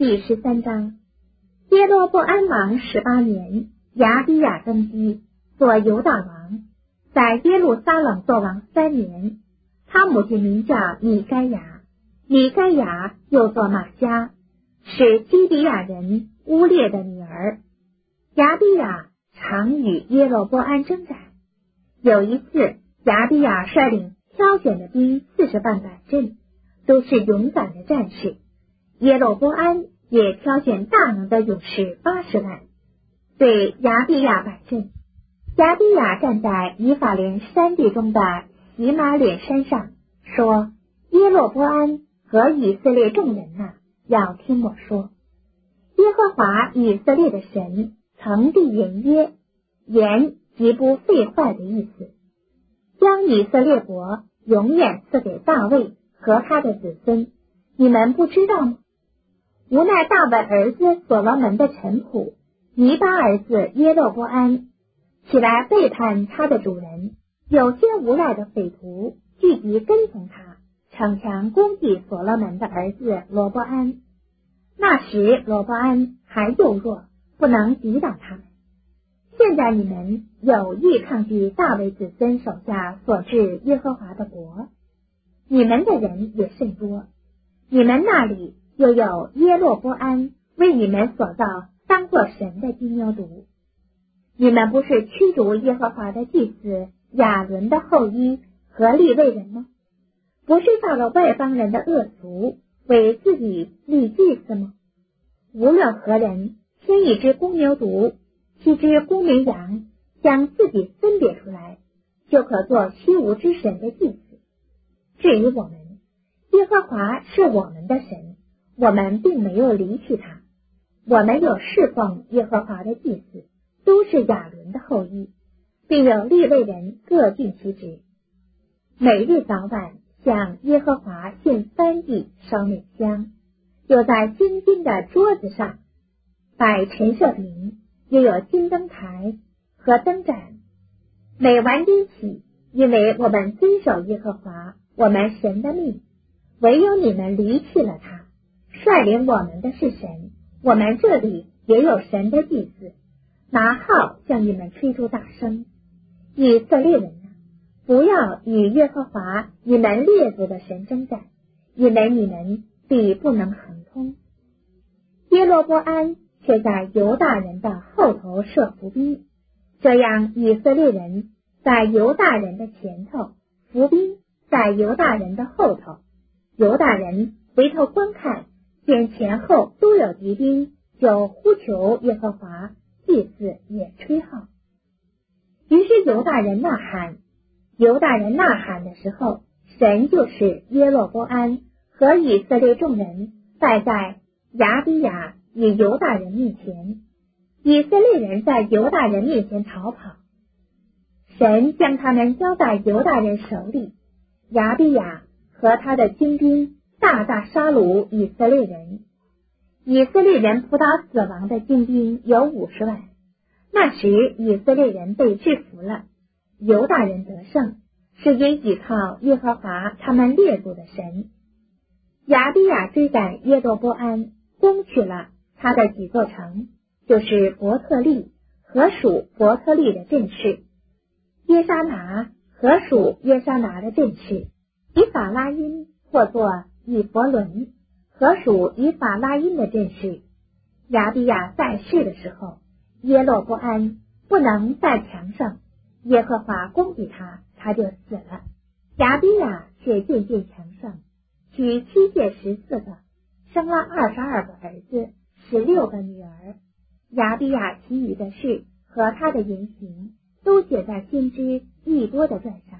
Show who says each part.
Speaker 1: 第13章。耶罗波安王18年，亚比亚登基，做犹大王，在耶路撒冷作王3年。他母亲名叫米该亚，米该亚又作玛迦，是基比亚人乌列的女儿。亚比亚常与耶罗波安征战。有一次，亚比亚率领挑选的兵40万摆阵，都是勇敢的战士。耶罗波安也挑选大能的勇士80万，对亚比亚摆阵。亚比亚站在以法莲山地中的喜马脸山上，说：耶罗波安和以色列众人呐，要听我说。耶和华以色列的神曾立言约，言即不废坏的意思，将以色列国永远赐给大卫和他的子孙。你们不知道吗？无奈大卫儿子所罗门的臣仆尼巴儿子耶罗波安起来背叛他的主人，有些无赖的匪徒聚集跟从他，逞强攻击所罗门的儿子罗波安。那时罗波安还幼弱，不能抵挡他们。现在你们有意抗拒大卫子孙手下所治耶和华的国，你们的人也甚多，你们那里又有耶罗波安为你们所造当作神的金牛犊。你们不是驱逐耶和华的祭司亚伦的后裔和利未人吗？不是造了外邦人的恶俗，为自己立祭司吗？无论何人牵一只公牛犊，7只公绵羊，将自己分别出来，就可做虚无之神的祭司。至于我们，耶和华是我们的神，我们并没有离弃他，我们有侍奉耶和华的祭司，都是亚伦的后裔，并有利未人各尽其职。每日早晚向耶和华献燔祭烧美香，又在金金的桌子上摆陈设饼，又有金灯台和灯盏。每晚间起，因为我们遵守耶和华我们神的命，唯有你们离弃了他。率领我们的是神，我们这里也有神的祭司，拿号向你们吹出大声。以色列人啊，不要与耶和华你们列祖的神征战，因为你们必不能亨通。耶罗波安却在犹大人的后头设伏兵，这样以色列人在犹大人的前头，伏兵在犹大人的后头。犹大人回头观看，见前后都有敌兵，就呼求耶和华，祭司也吹号。于是犹大人呐喊，犹大人呐喊的时候，神就是耶罗波安和以色列众人败在亚比亚与犹大人面前，以色列人在犹大人面前逃跑，神将他们交在犹大人手里，亚比亚和他的军兵大大杀戮以色列人。以色列人扑倒死亡的军兵有50万。那时以色列人被制服了，犹大人得胜，是因倚靠耶和华他们列祖的神。亚比亚追赶耶罗波安，攻取了他的几座城，就是伯特利和属伯特利的镇市，耶沙拿和属耶沙拿的镇市，以法拉因或作以弗伦和属以法拉因的镇市。亚比亚在世的时候，耶罗波安不能在强盛，耶和华攻击他，他就死了。亚比亚却渐渐强盛，娶妻妾14个，生了22个儿子，16个女儿。亚比亚其余的事和他的言行，都写在先知以多的传上。